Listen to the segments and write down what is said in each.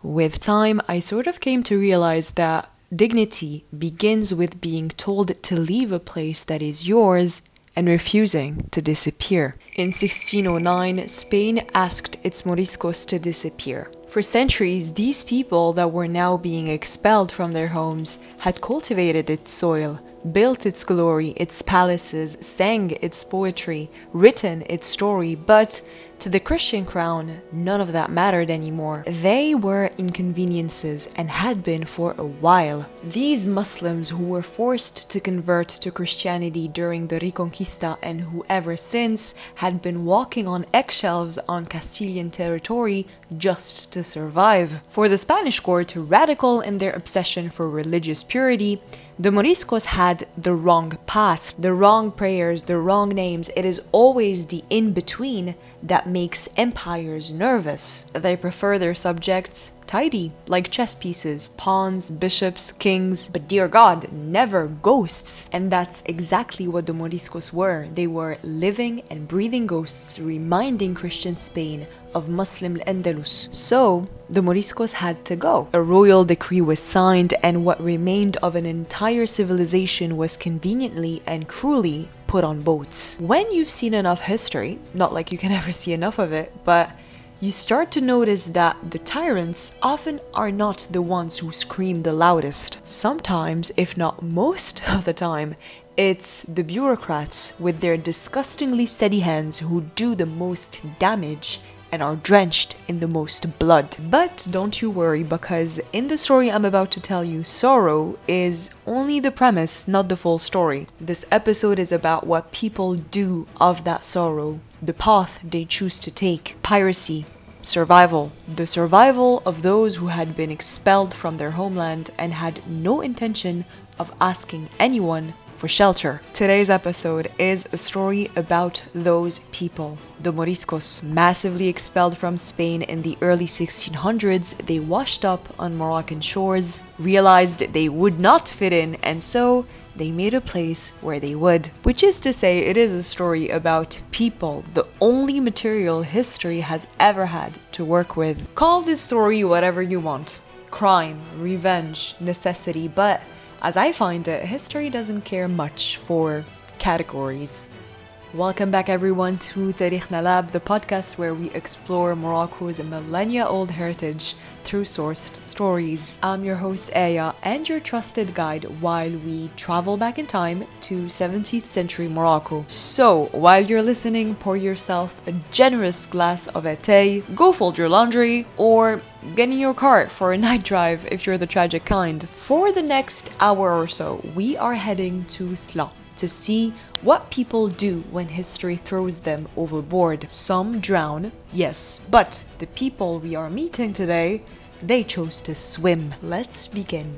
With time, I sort of came to realize that dignity begins with being told to leave a place that is yours and refusing to disappear. In 1609, Spain asked its Moriscos to disappear. For centuries, these people that were now being expelled from their homes had cultivated its soil, built its glory, its palaces, sang its poetry, written its story, but to the Christian crown, none of that mattered anymore. They were inconveniences and had been for a while. These Muslims who were forced to convert to Christianity during the Reconquista and who ever since had been walking on eggshells on Castilian territory just to survive. For the Spanish court, radical in their obsession for religious purity, the Moriscos had the wrong past, the wrong prayers, the wrong names. It is always the in-between that makes empires nervous. They prefer their subjects tidy, like chess pieces, pawns, bishops, kings, but dear God, never ghosts. And that's exactly what the Moriscos were. They were living and breathing ghosts, reminding Christian Spain of Muslim Andalus. So, the Moriscos had to go. A royal decree was signed, and what remained of an entire civilization was conveniently and cruelly put on boats. When you've seen enough history, not like you can ever see enough of it, but you start to notice that the tyrants often are not the ones who scream the loudest. Sometimes, if not most of the time, it's the bureaucrats with their disgustingly steady hands who do the most damage and are drenched in the most blood. But don't you worry, because in the story I'm about to tell you, sorrow is only the premise, not the full story. This episode is about what people do of that sorrow, the path they choose to take, piracy, survival. The survival of those who had been expelled from their homeland and had no intention of asking anyone for shelter. Today's episode is a story about those people, the Moriscos. Massively expelled from Spain in the early 1600s, they washed up on Moroccan shores, realized they would not fit in, and so they made a place where they would. Which is to say, it is a story about people, the only material history has ever had to work with. Call this story whatever you want. Crime, revenge, necessity, but as I find it, history doesn't care much for categories. Welcome back everyone to Tarikhna Lab, the podcast where we explore Morocco's millennia-old heritage through sourced stories. I'm your host Aya and your trusted guide while we travel back in time to 17th century Morocco. So, while you're listening, pour yourself a generous glass of Atay, go fold your laundry, or get in your car for a night drive if you're the tragic kind. For the next hour or so, we are heading to Sla to see what people do when history throws them overboard. Some drown, yes, but the people we are meeting today, they chose to swim. Let's begin.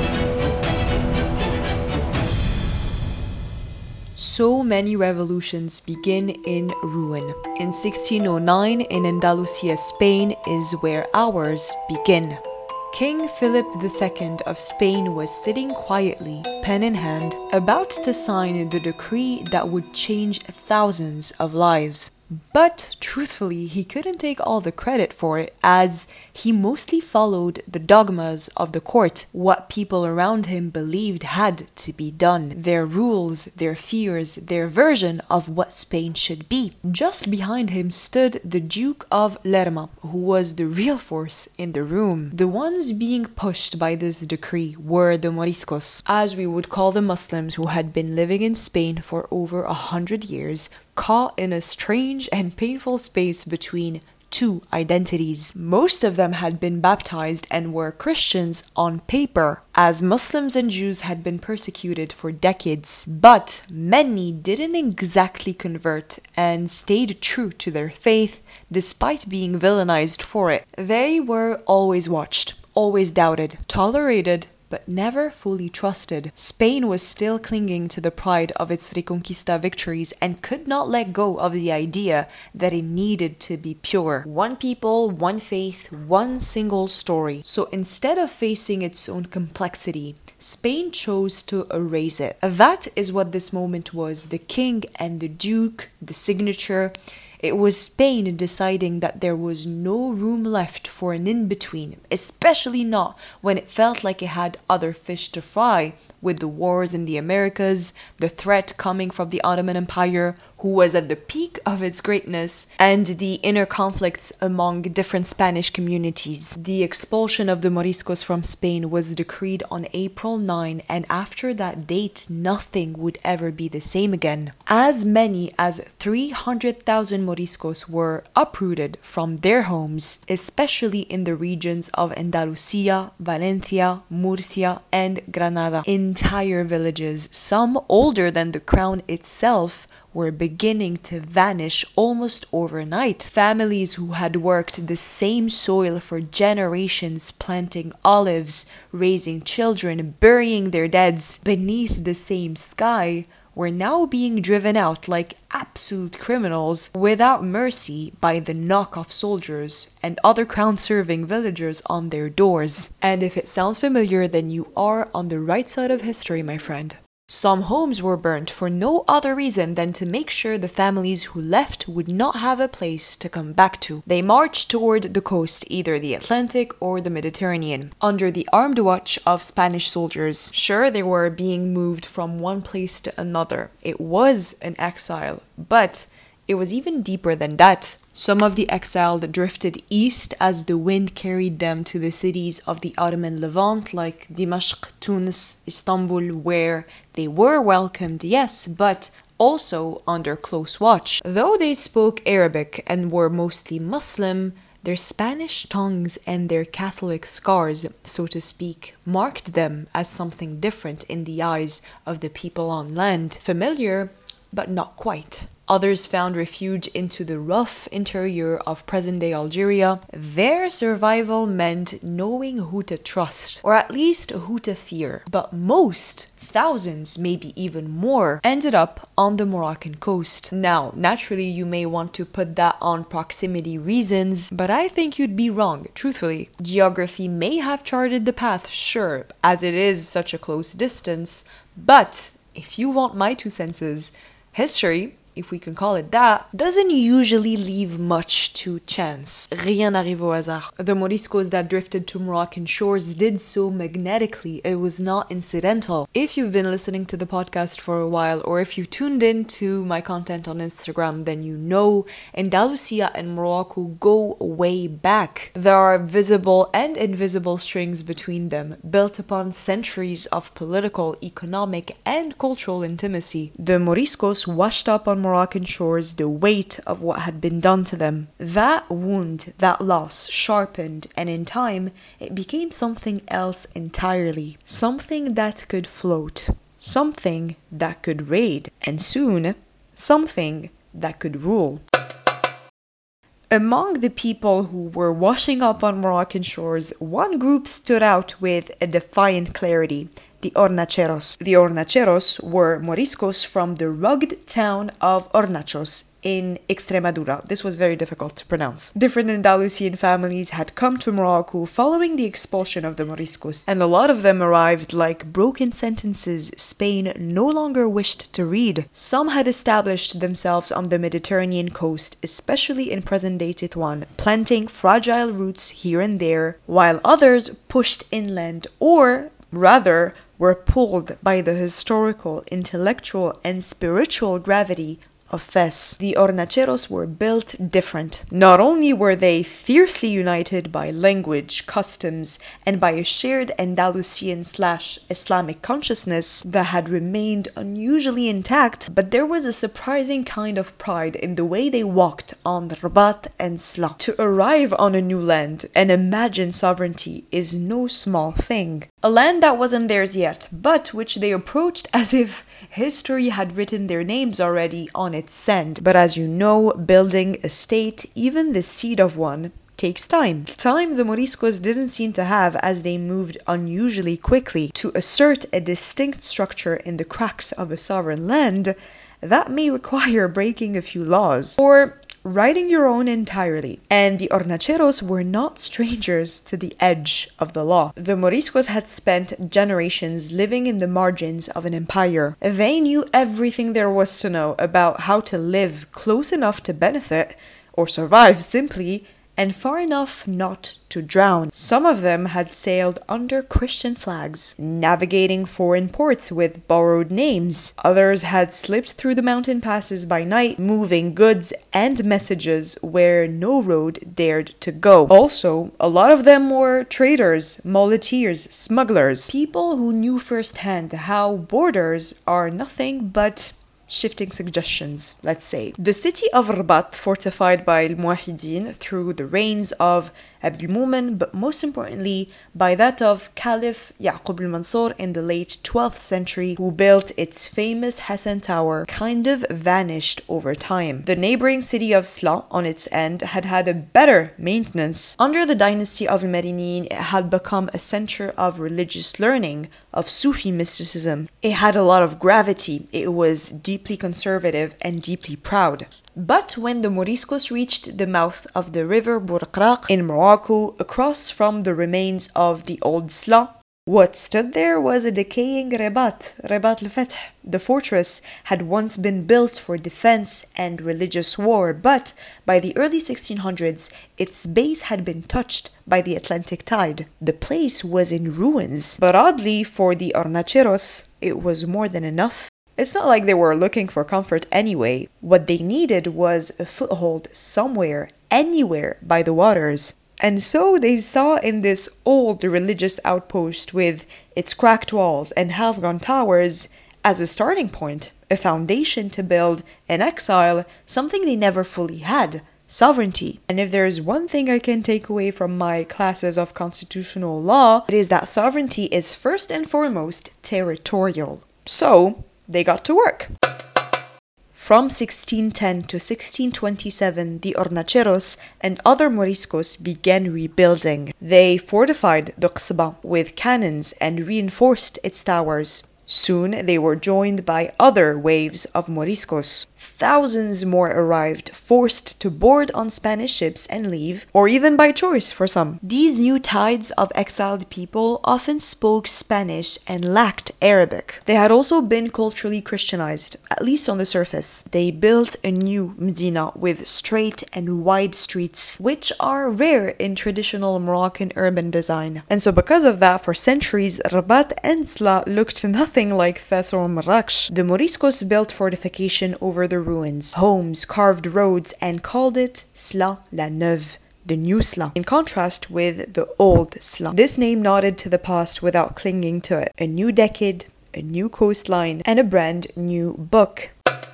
So many revolutions begin in ruin. In 1609, in Andalusia, Spain, is where ours begin. King Philip II of Spain was sitting quietly, pen in hand, about to sign the decree that would change thousands of lives. But truthfully, he couldn't take all the credit for it, as he mostly followed the dogmas of the court, what people around him believed had to be done, their rules, their fears, their version of what Spain should be. Just behind him stood the Duke of Lerma, who was the real force in the room. The ones being pushed by this decree were the Moriscos, as we would call the Muslims who had been living in Spain for over 100 years, caught in a strange and painful space between two identities. Most of them had been baptized and were Christians on paper, as Muslims and Jews had been persecuted for decades. But many didn't exactly convert and stayed true to their faith despite being villainized for it. They were always watched, always doubted, tolerated, but never fully trusted. Spain was still clinging to the pride of its Reconquista victories and could not let go of the idea that it needed to be pure. One people, one faith, one single story. So instead of facing its own complexity, Spain chose to erase it. That is what this moment was. The king and the duke, the signature. It was Spain deciding that there was no room left for an in-between, especially not when it felt like it had other fish to fry, with the wars in the Americas, the threat coming from the Ottoman Empire, who was at the peak of its greatness, and the inner conflicts among different Spanish communities. The expulsion of the Moriscos from Spain was decreed on April 9, and after that date, nothing would ever be the same again. As many as 300,000 Moriscos were uprooted from their homes, especially in the regions of Andalusia, Valencia, Murcia, and Granada. Entire villages, some older than the crown itself, were beginning to vanish almost overnight. Families who had worked the same soil for generations, planting olives, raising children, burying their deads beneath the same sky, were now being driven out like absolute criminals without mercy by the knock-off soldiers and other crown-serving villagers on their doors. And if it sounds familiar, then you are on the right side of history, my friend. Some homes were burnt for no other reason than to make sure the families who left would not have a place to come back to. They marched toward the coast, either the Atlantic or the Mediterranean, under the armed watch of Spanish soldiers. Sure, they were being moved from one place to another. It was an exile, but it was even deeper than that. Some of the exiled drifted east as the wind carried them to the cities of the Ottoman Levant like Dimashq, Tunis, Istanbul, where they were welcomed, yes, but also under close watch. Though they spoke Arabic and were mostly Muslim, their Spanish tongues and their Catholic scars, so to speak, marked them as something different in the eyes of the people on land. Familiar, but not quite. Others found refuge into the rough interior of present-day Algeria. Their survival meant knowing who to trust, or at least who to fear. But most, thousands, maybe even more, ended up on the Moroccan coast. Now, naturally, you may want to put that on proximity reasons, but I think you'd be wrong, truthfully. Geography may have charted the path, sure, as it is such a close distance, but if you want my 2 senses, history, if we can call it that, doesn't usually leave much to chance. Rien n'arrive au hasard. The Moriscos that drifted to Moroccan shores did so magnetically. It was not incidental. If you've been listening to the podcast for a while, or if you tuned in to my content on Instagram, then you know Andalusia and Morocco go way back. There are visible and invisible strings between them, built upon centuries of political, economic, and cultural intimacy. The Moriscos washed up on Moroccan shores the weight of what had been done to them. That wound, that loss, sharpened, and in time, it became something else entirely. Something that could float. Something that could raid. And soon, something that could rule. Among the people who were washing up on Moroccan shores, one group stood out with a defiant clarity. The Hornacheros. The Hornacheros were Moriscos from the rugged town of Hornachos in Extremadura. This was very difficult to pronounce. Different Andalusian families had come to Morocco following the expulsion of the Moriscos, and a lot of them arrived like broken sentences Spain no longer wished to read. Some had established themselves on the Mediterranean coast, especially in present-day Tétouan, planting fragile roots here and there, while others pushed inland, or rather were pulled by the historical, intellectual, and spiritual gravity of Fes. The Hornacheros were built different. Not only were they fiercely united by language, customs, and by a shared Andalusian/Islamic consciousness that had remained unusually intact, but there was a surprising kind of pride in the way they walked on Rabat and Sla. To arrive on a new land and imagine sovereignty is no small thing. A land that wasn't theirs yet, but which they approached as if history had written their names already on its sand. But as you know, building a state, even the seed of one, takes time. Time the Moriscos didn't seem to have, as they moved unusually quickly. To assert a distinct structure in the cracks of a sovereign land, that may require breaking a few laws. Or writing your own entirely. And the Hornacheros were not strangers to the edge of the law. The Moriscos had spent generations living in the margins of an empire. They knew everything there was to know about how to live close enough to benefit, or survive simply, and far enough not to drown. Some of them had sailed under Christian flags, navigating foreign ports with borrowed names. Others had slipped through the mountain passes by night, moving goods and messages where no road dared to go. Also, a lot of them were traders, muleteers, smugglers, people who knew firsthand how borders are nothing but shifting suggestions, let's say. The city of Rabat, fortified by Al-Muwahideen through the reigns of Abd al-Mumin, but most importantly by that of Caliph Yaqub al-Mansur in the late 12th century, who built its famous Hassan Tower, kind of vanished over time. The neighboring city of Sla, on its end, had had a better maintenance. Under the dynasty of al-Marinin, it had become a center of religious learning, of Sufi mysticism. It had a lot of gravity. It was deeply conservative and deeply proud. But when the Moriscos reached the mouth of the river Bourqraq in Morocco, across from the remains of the old Sla, what stood there was a decaying Rabat al-Fath. The fortress had once been built for defense and religious war, but by the early 1600s, its base had been touched by the Atlantic tide. The place was in ruins, but oddly for the Hornacheros, it was more than enough. It's not like they were looking for comfort anyway. What they needed was a foothold somewhere, anywhere by the waters. And so they saw in this old religious outpost with its cracked walls and half-gone towers as a starting point, a foundation to build in exile, something they never fully had, sovereignty. And if there is one thing I can take away from my classes of constitutional law, it is that sovereignty is first and foremost territorial. So they got to work. From 1610 to 1627, the Hornacheros and other Moriscos began rebuilding. They fortified the Qsba with cannons and reinforced its towers. Soon they were joined by other waves of Moriscos. Thousands more arrived, forced to board on Spanish ships and leave, or even by choice for some. These new tides of exiled people often spoke Spanish and lacked Arabic. They had also been culturally Christianized, at least on the surface. They built a new Medina with straight and wide streets, which are rare in traditional Moroccan urban design. And so because of that, for centuries, Rabat and Sla looked nothing like Fes or Marrakech. The Moriscos built fortification over the ruins, homes, carved roads, and called it Sla la Neuve, the new Sla, in contrast with the old Sla. This name nodded to the past without clinging to it. A new decade, a new coastline, and a brand new book.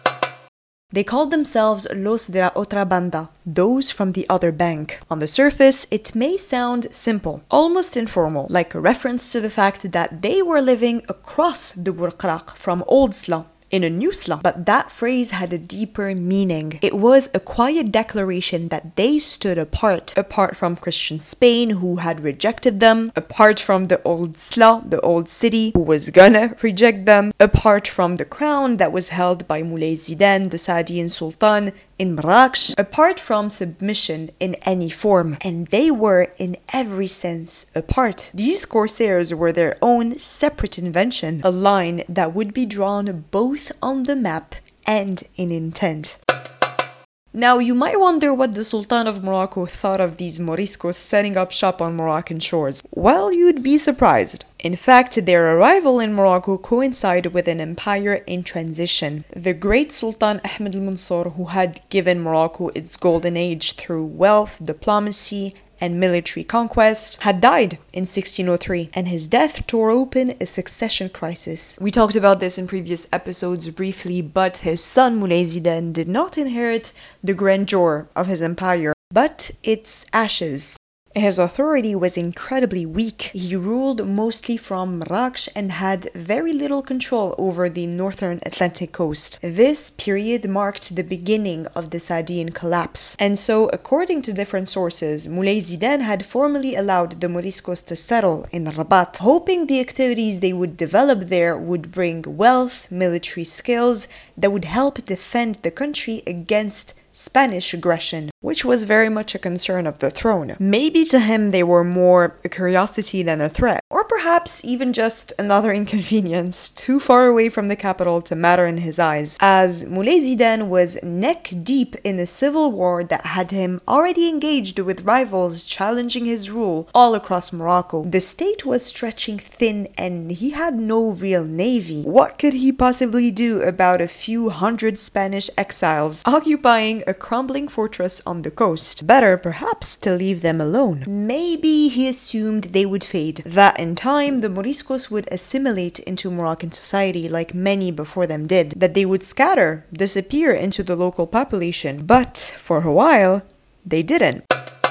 They called themselves Los de la Otra Banda, those from the other bank. On the surface, it may sound simple, almost informal, like a reference to the fact that they were living across the Bourqraq from Old Sla, in a new Sla. But that phrase had a deeper meaning. It was a quiet declaration that they stood apart from Christian Spain, who had rejected them, apart from the old Sla, the old city, who was gonna reject them, apart from the crown that was held by Moulay Zidane, the Saadian Sultan, in Marrakech, apart from submission in any form. And they were, in every sense, apart. These corsairs were their own separate invention, a line that would be drawn both on the map and in intent. Now, you might wonder what the Sultan of Morocco thought of these Moriscos setting up shop on Moroccan shores. Well, you'd be surprised. In fact, their arrival in Morocco coincided with an empire in transition. The great Sultan Ahmed al-Mansur, who had given Morocco its golden age through wealth, diplomacy, and military conquest, had died in 1603, and his death tore open a succession crisis. We talked about this in previous episodes briefly, but his son Moulay Zidane did not inherit the grandeur of his empire, but its ashes. His authority was incredibly weak. He ruled mostly from Marrakech and had very little control over the northern Atlantic coast. This period marked the beginning of the Saadian collapse. And so, according to different sources, Moulay Zidane had formally allowed the Moriscos to settle in Rabat, hoping the activities they would develop there would bring wealth, military skills that would help defend the country against Spanish aggression, which was very much a concern of the throne. Maybe to him they were more a curiosity than a threat, or perhaps even just another inconvenience too far away from the capital to matter in his eyes, as Moulay Zidane was neck deep in a civil war that had him already engaged with rivals challenging his rule all across Morocco. The state was stretching thin and he had no real navy. What could he possibly do about a few hundred Spanish exiles occupying a crumbling fortress on the coast? Better, perhaps, to leave them alone. Maybe he assumed they would fade, that in time the Moriscos would assimilate into Moroccan society like many before them did, that they would scatter, disappear into the local population. But for a while, they didn't.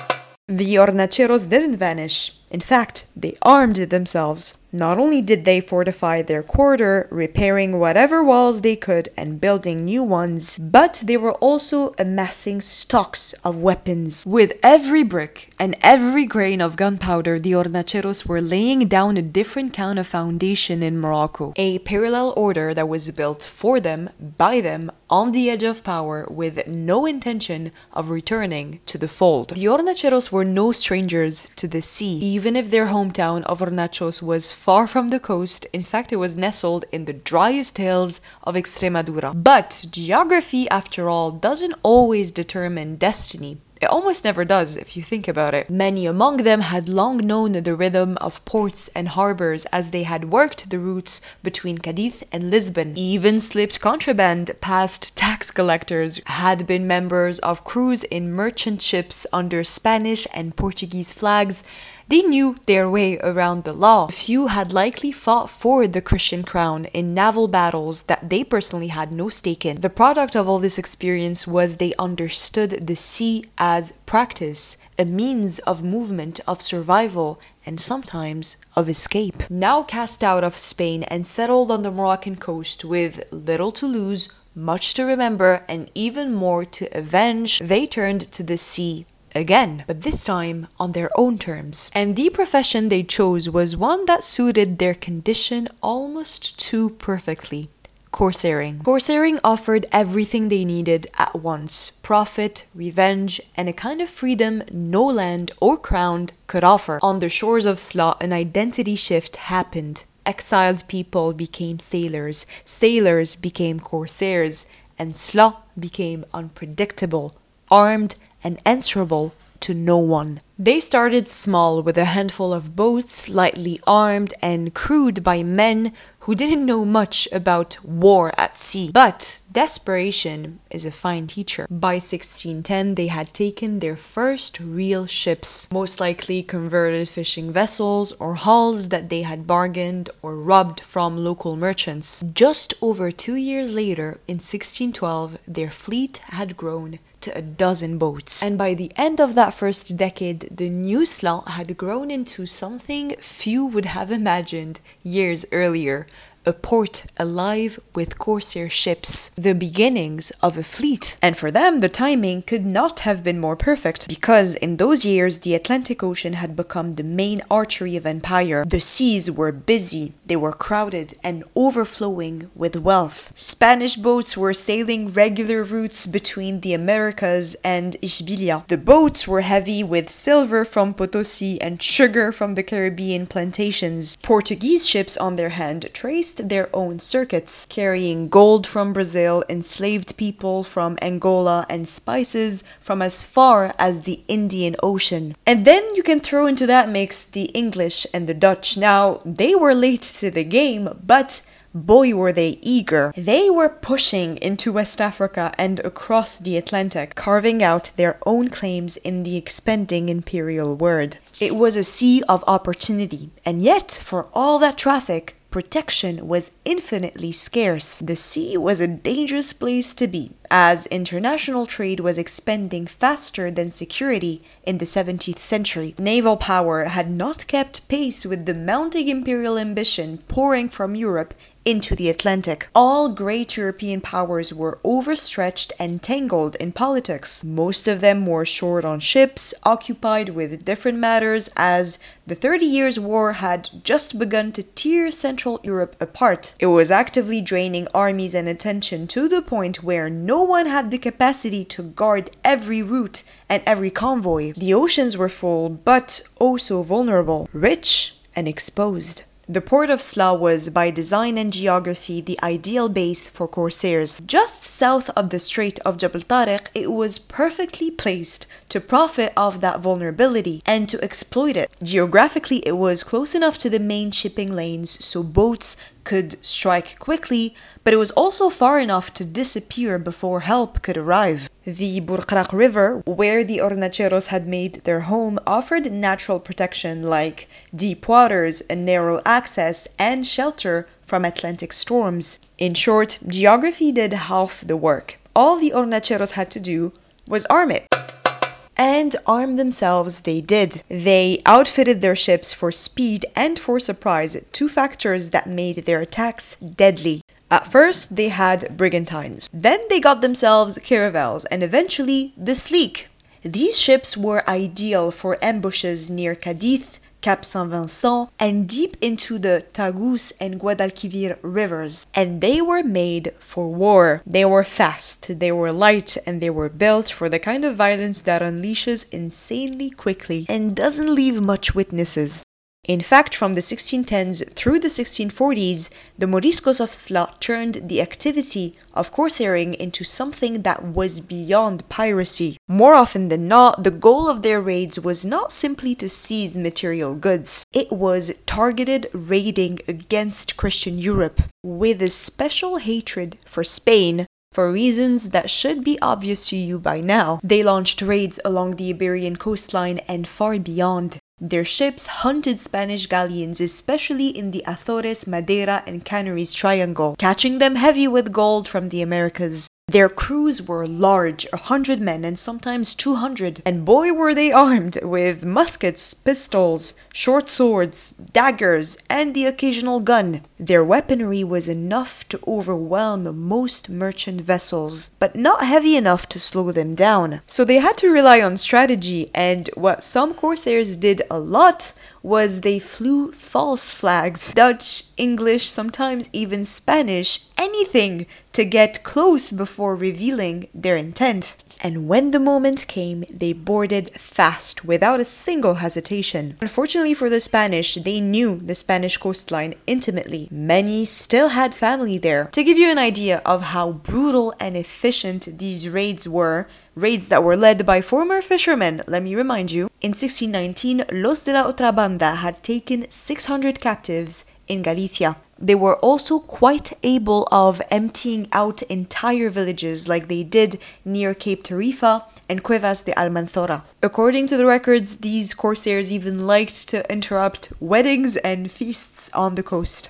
The Hornacheros didn't vanish. In fact, they armed themselves. Not only did they fortify their quarter, repairing whatever walls they could and building new ones, but they were also amassing stocks of weapons. With every brick and every grain of gunpowder, the Hornacheros were laying down a different kind of foundation in Morocco. A parallel order that was built for them, by them, on the edge of power, with no intention of returning to the fold. The Hornacheros were no strangers to the sea. Even if their hometown of Hornachos was far from the coast, in fact it was nestled in the driest hills of Extremadura. But geography, after all, doesn't always determine destiny. It almost never does, if you think about it. Many among them had long known the rhythm of ports and harbors as they had worked the routes between Cadiz and Lisbon, even slipped contraband past tax collectors, had been members of crews in merchant ships under Spanish and Portuguese flags. They knew their way around the law. A few had likely fought for the Christian crown in naval battles that they personally had no stake in. The product of all this experience was they understood the sea as practice, a means of movement, of survival, and sometimes of escape. Now cast out of Spain and settled on the Moroccan coast with little to lose, much to remember, and even more to avenge, they turned to the sea again, but this time on their own terms. And the profession they chose was one that suited their condition almost too perfectly: corsairing. Corsairing offered everything they needed at once: profit, revenge, and a kind of freedom no land or crown could offer. On the shores of Sla, an identity shift happened. Exiled people became sailors, sailors became corsairs, and Sla became unpredictable, armed, and answerable to no one. They started small with a handful of boats, lightly armed and crewed by men who didn't know much about war at sea. But desperation is a fine teacher. By 1610, they had taken their first real ships, most likely converted fishing vessels or hulls that they had bargained or robbed from local merchants. Just over 2 years later, in 1612, their fleet had grown to a dozen boats. And by the end of that first decade, the new Sla had grown into something few would have imagined years earlier: a port alive with corsair ships, the beginnings of a fleet. And for them, the timing could not have been more perfect, because in those years, the Atlantic Ocean had become the main artery of empire. The seas were busy, they were crowded and overflowing with wealth. Spanish boats were sailing regular routes between the Americas and Ishbilia. The boats were heavy with silver from Potosi and sugar from the Caribbean plantations. Portuguese ships, on their hand, traced their own circuits, carrying gold from Brazil, enslaved people from Angola, and spices from as far as the Indian Ocean. And then you can throw into that mix the English and the Dutch. Now, they were late to the game, but boy were they eager. They were pushing into West Africa and across the Atlantic, carving out their own claims in the expanding imperial world. It was a sea of opportunity, and yet, for all that traffic, protection was infinitely scarce. The sea was a dangerous place to be, as international trade was expanding faster than security in the 17th century. Naval power had not kept pace with the mounting imperial ambition pouring from Europe into the Atlantic. All great European powers were overstretched and tangled in politics. Most of them were short on ships, occupied with different matters, as the 30 Years' War had just begun to tear Central Europe apart. It was actively draining armies and attention to the point where no no one had the capacity to guard every route and every convoy. The oceans were full, but also vulnerable, rich and exposed. The port of Sla was, by design and geography, the ideal base for corsairs. Just south of the Strait of Jabal Tariq, it was perfectly placed to profit off that vulnerability and to exploit it. Geographically, it was close enough to the main shipping lanes so boats could strike quickly, but it was also far enough to disappear before help could arrive. The Burqraq River, where the Hornacheros had made their home, offered natural protection like deep waters, a narrow access, and shelter from Atlantic storms. In short, geography did half the work. All the Hornacheros had to do was arm it. And arm themselves they did. They outfitted their ships for speed and for surprise, two factors that made their attacks deadly. At first, they had brigantines. Then they got themselves caravels, and eventually the Sleek. These ships were ideal for ambushes near Cadiz, Cap Saint-Vincent, and deep into the Tagus and Guadalquivir rivers. And they were made for war. They were fast, they were light, and they were built for the kind of violence that unleashes insanely quickly and doesn't leave much witnesses. In fact, from the 1610s through the 1640s, the Moriscos of Sla turned the activity of corsairing into something that was beyond piracy. More often than not, the goal of their raids was not simply to seize material goods. It was targeted raiding against Christian Europe, with a special hatred for Spain. For reasons that should be obvious to you by now, they launched raids along the Iberian coastline and far beyond. Their ships hunted Spanish galleons, especially in the Azores, Madeira, and Canaries triangle, catching them heavy with gold from the Americas. Their crews were large, 100 men and sometimes 200, and boy were they armed with muskets, pistols, short swords, daggers, and the occasional gun. Their weaponry was enough to overwhelm most merchant vessels, but not heavy enough to slow them down. So they had to rely on strategy, and what some corsairs did a lot was they flew false flags, Dutch, English, sometimes even Spanish, anything to get close before revealing their intent. And when the moment came, they boarded fast, without a single hesitation. Unfortunately for the Spanish, they knew the Spanish coastline intimately. Many still had family there. To give you an idea of how brutal and efficient these raids were, raids that were led by former fishermen, let me remind you, in 1619, Los de la Otra Banda had taken 600 captives in Galicia. They were also quite able of emptying out entire villages like they did near Cape Tarifa and Cuevas de Almanzora. According to the records, these corsairs even liked to interrupt weddings and feasts on the coast.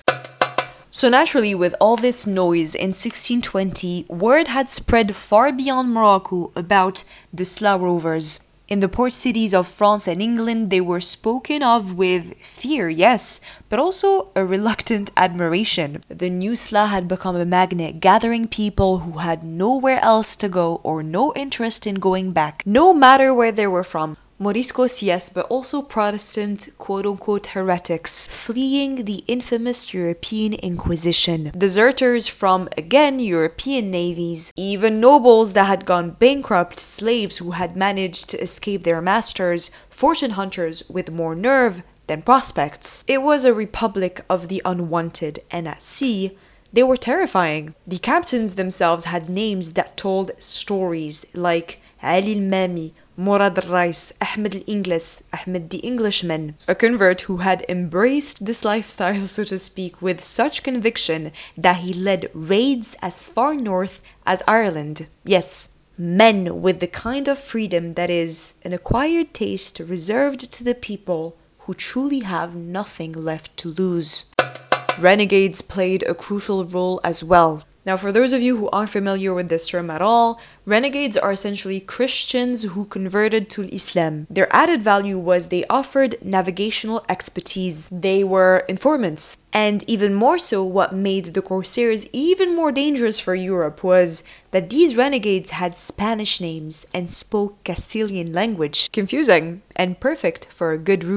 So naturally, with all this noise in 1620, word had spread far beyond Morocco about the Sla rovers. In the port cities of France and England, they were spoken of with fear, yes, but also a reluctant admiration. The new Sla had become a magnet, gathering people who had nowhere else to go or no interest in going back, no matter where they were from. Moriscos, yes, but also Protestant, quote-unquote heretics, fleeing the infamous European Inquisition. Deserters from, again, European navies, even nobles that had gone bankrupt, slaves who had managed to escape their masters, fortune hunters with more nerve than prospects. It was a republic of the unwanted, and at sea, they were terrifying. The captains themselves had names that told stories like Ali al-Mami, Murad al-Rais, Ahmed al-Inglis, Ahmed the Englishman, a convert who had embraced this lifestyle, so to speak, with such conviction that he led raids as far north as Ireland. Yes, men with the kind of freedom that is an acquired taste reserved to the people who truly have nothing left to lose. Renegades played a crucial role as well. Now, for those of you who aren't familiar with this term at all, renegades are essentially Christians who converted to Islam. Their added value was they offered navigational expertise. They were informants. And even more so, what made the corsairs even more dangerous for Europe was that these renegades had Spanish names and spoke Castilian language. Confusing and perfect for a good ruse.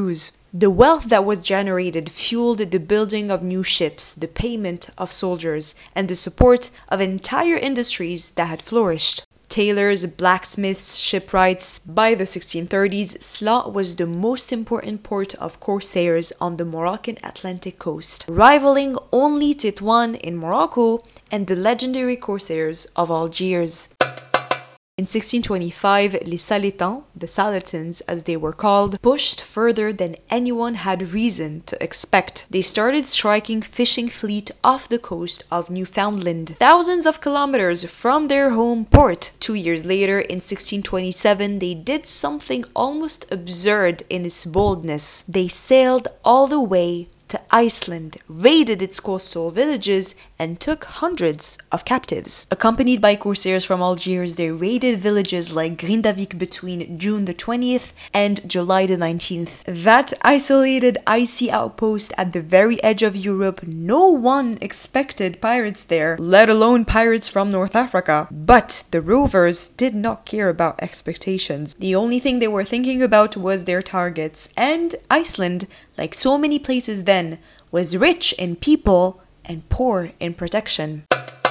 The wealth that was generated fueled the building of new ships, the payment of soldiers, and the support of entire industries that had flourished. Tailors, blacksmiths, shipwrights. By the 1630s, Sla was the most important port of corsairs on the Moroccan Atlantic coast, rivaling only Tétouan in Morocco and the legendary corsairs of Algiers. In 1625, les Saletan, the Saletins as they were called, pushed further than anyone had reason to expect. They started striking fishing fleet off the coast of Newfoundland, thousands of kilometers from their home port. 2 years later, in 1627, they did something almost absurd in its boldness. They sailed all the way to Iceland, raided its coastal villages, and took hundreds of captives. Accompanied by corsairs from Algiers, they raided villages like Grindavik between June the 20th and July the 19th. That isolated icy outpost at the very edge of Europe, no one expected pirates there, let alone pirates from North Africa. But the rovers did not care about expectations. The only thing they were thinking about was their targets, and Iceland, like so many places then, was rich in people and poor in protection.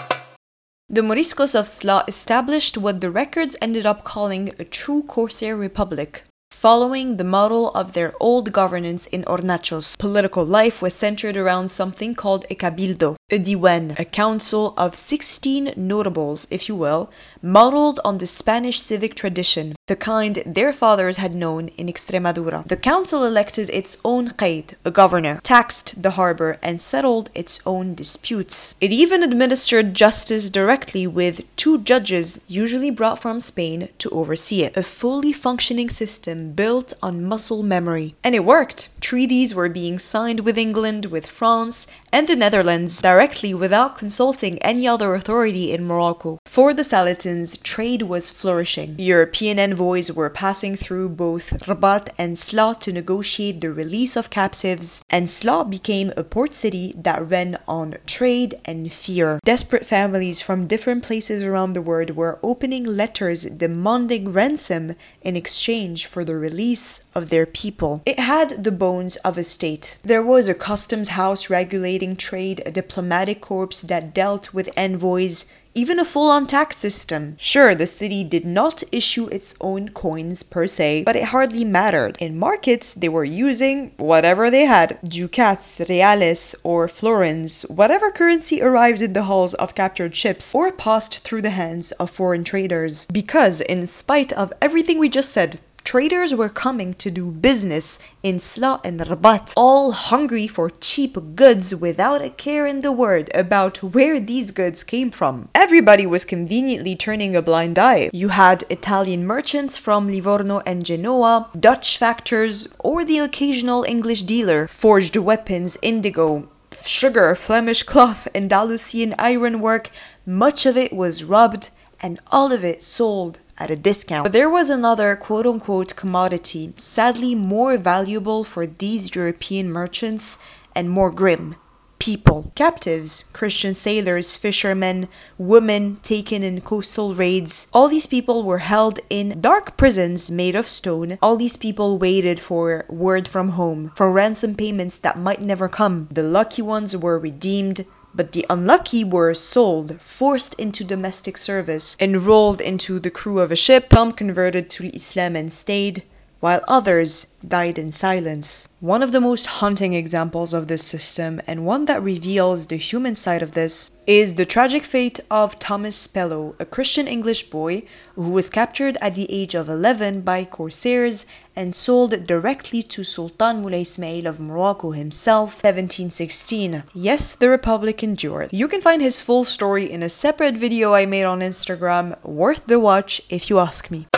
The Moriscos of Sla established what the records ended up calling a true corsair republic, following the model of their old governance in Hornachos. Political life was centered around something called a cabildo, a diwan, a council of 16 notables, if you will, modeled on the Spanish civic tradition, the kind their fathers had known in Extremadura. The council elected its own qaid, a governor, taxed the harbor, and settled its own disputes. It even administered justice directly with 2 judges, usually brought from Spain, to oversee it. A fully functioning system built on muscle memory. And it worked. Treaties were being signed with England, with France, and the Netherlands directly without consulting any other authority in Morocco. For the Saletins, trade was flourishing. European envoys were passing through both Rabat and Sla to negotiate the release of captives, and Sla became a port city that ran on trade and fear. Desperate families from different places around the world were opening letters demanding ransom in exchange for the release of their people. It had the bones of a state. There was a customs house regulating trade, a diplomatic corps that dealt with envoys, even a full-on tax system. Sure, the city did not issue its own coins per se, but it hardly mattered. In markets, they were using whatever they had, ducats, reales, or florins, whatever currency arrived in the hulls of captured ships or passed through the hands of foreign traders. Because, in spite of everything we just said, traders were coming to do business in Sla and Rabat, all hungry for cheap goods without a care in the world about where these goods came from. Everybody was conveniently turning a blind eye. You had Italian merchants from Livorno and Genoa, Dutch factors, or the occasional English dealer, forged weapons, indigo, sugar, Flemish cloth, Andalusian ironwork. Much of it was robbed, and all of it sold at a discount. But there was another quote-unquote commodity, sadly more valuable for these European merchants and more grim. People. Captives, Christian sailors, fishermen, women taken in coastal raids. All these people were held in dark prisons made of stone. All these people waited for word from home, for ransom payments that might never come. The lucky ones were redeemed, but the unlucky were sold, forced into domestic service, enrolled into the crew of a ship. Some converted to Islam and stayed, while others died in silence. One of the most haunting examples of this system, and one that reveals the human side of this, is the tragic fate of Thomas Spello, a Christian English boy who was captured at the age of 11 by corsairs and sold directly to Sultan Moulay Ismail of Morocco himself, 1716. Yes, the Republic endured. You can find his full story in a separate video I made on Instagram, worth the watch if you ask me.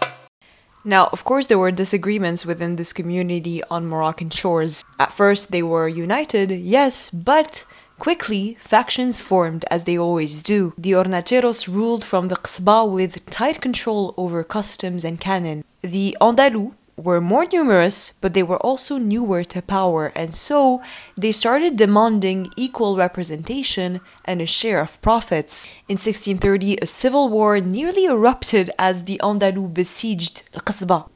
Now, of course, there were disagreements within this community on Moroccan shores. At first, they were united, yes, but quickly, factions formed, as they always do. The Hornacheros ruled from the Qsba with tight control over customs and canon. The Andalous were more numerous, but they were also newer to power, and so they started demanding equal representation and a share of profits. In 1630, a civil war nearly erupted as the Andalous besieged Qsba.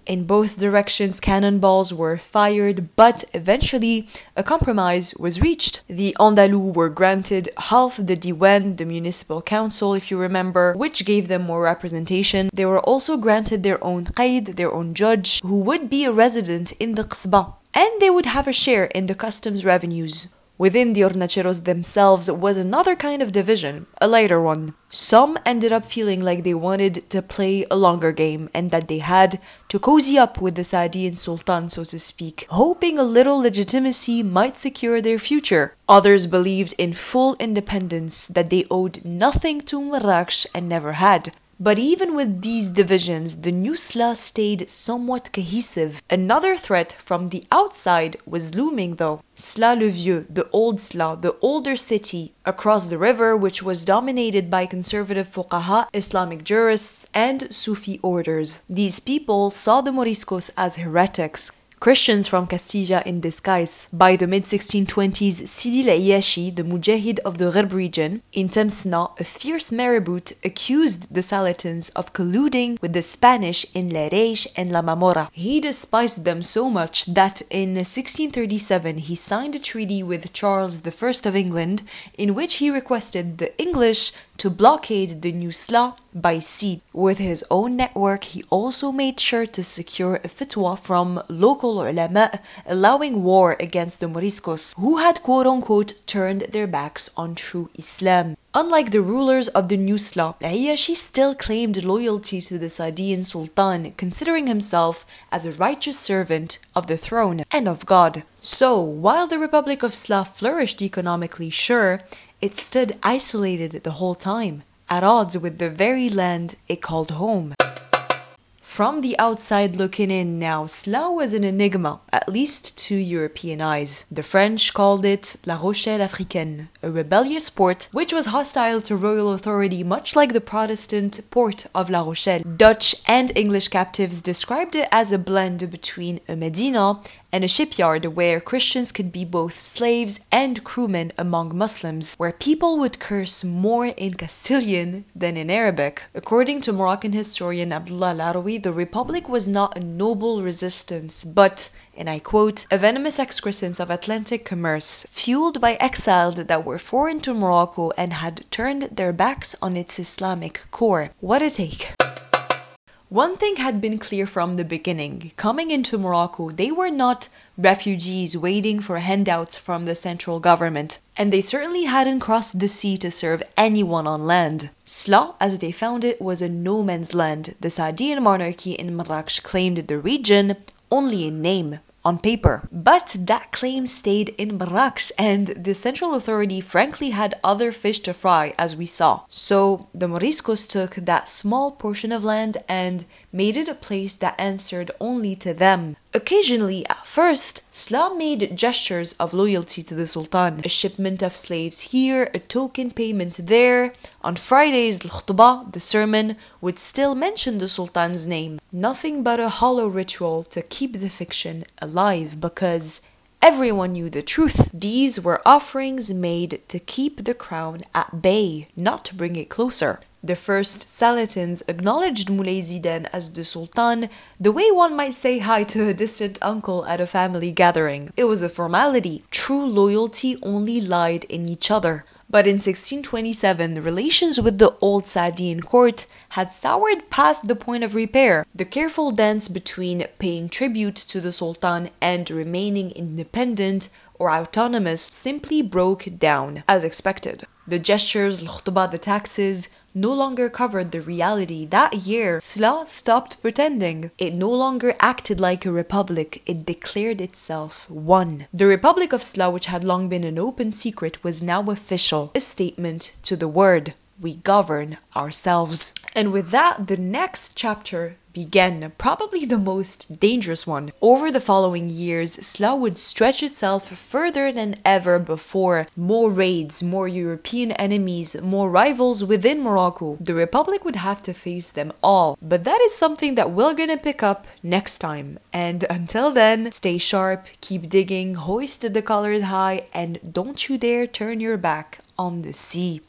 In both directions, cannonballs were fired, but eventually a compromise was reached. The Andalous were granted half the Diwan, the municipal council, if you remember, which gave them more representation. They were also granted their own qaid, their own judge, who would be a resident in the Qasbah, and they would have a share in the customs revenues. Within the Hornacheros themselves was another kind of division, a lighter one. Some ended up feeling like they wanted to play a longer game and that they had to cozy up with the Saadian Sultan, so to speak, hoping a little legitimacy might secure their future. Others believed in full independence, that they owed nothing to Marrakech and never had. But even with these divisions, the new Sla stayed somewhat cohesive. Another threat from the outside was looming though. Sla le Vieux, the old Sla, the older city across the river, which was dominated by conservative fuqaha, Islamic jurists, and Sufi orders. These people saw the Moriscos as heretics, Christians from Castilla in disguise. By the mid-1620s, Sidi al-Ayashi, the Mujahid of the Gharb region, in Temsna, a fierce marabout, accused the Salatins of colluding with the Spanish in Lareish and La Mamora. He despised them so much that in 1637 he signed a treaty with Charles I of England, in which he requested the English to blockade the new Sla by sea. With his own network, he also made sure to secure a fatwa from local ulama allowing war against the Moriscos, who had quote-unquote turned their backs on true Islam. Unlike the rulers of the new Sla, Ayashi still claimed loyalty to the Saadian Sultan, considering himself as a righteous servant of the throne and of God. So, while the Republic of Sla flourished economically, sure, it stood isolated the whole time, at odds with the very land it called home. From the outside looking in now, Sla was an enigma, at least to European eyes. The French called it La Rochelle Africaine, a rebellious port which was hostile to royal authority, much like the Protestant port of La Rochelle. Dutch and English captives described it as a blend between a Medina and a shipyard where Christians could be both slaves and crewmen among Muslims, where people would curse more in Castilian than in Arabic. According to Moroccan historian Abdullah Al-Arawi, the Republic was not a noble resistance, but, and I quote, a venomous excrescence of Atlantic commerce, fueled by exiled that were foreign to Morocco and had turned their backs on its Islamic core. What a take. One thing had been clear from the beginning. Coming into Morocco, they were not refugees waiting for handouts from the central government, and they certainly hadn't crossed the sea to serve anyone on land. Sla, as they found it, was a no man's land. The Saadian monarchy in Marrakech claimed the region only in name, on paper. But that claim stayed in Marrakech, and the central authority frankly had other fish to fry, as we saw. So the Moriscos took that small portion of land and made it a place that answered only to them. Occasionally, at first, Sla made gestures of loyalty to the Sultan. A shipment of slaves here, a token payment there. On Fridays, the sermon, would still mention the Sultan's name. Nothing but a hollow ritual to keep the fiction alive, because everyone knew the truth. These were offerings made to keep the crown at bay, not to bring it closer. The first Salatins acknowledged Moulay Zidane as the Sultan, the way one might say hi to a distant uncle at a family gathering. It was a formality. True loyalty only lied in each other. But in 1627, the relations with the old Saadian court had soured past the point of repair. The careful dance between paying tribute to the Sultan and remaining independent or autonomous simply broke down, as expected. The gestures, the taxes, no longer covered the reality. That year, Sla stopped pretending. It no longer acted like a republic, it declared itself one. The Republic of Sla, which had long been an open secret, was now official, a statement to the word. We govern ourselves. And with that, the next chapter began, probably the most dangerous one. Over the following years, Sla would stretch itself further than ever before. More raids, more European enemies, more rivals within Morocco. The Republic would have to face them all. But that is something that we're gonna pick up next time. And until then, stay sharp, keep digging, hoist the colors high, and don't you dare turn your back on the sea.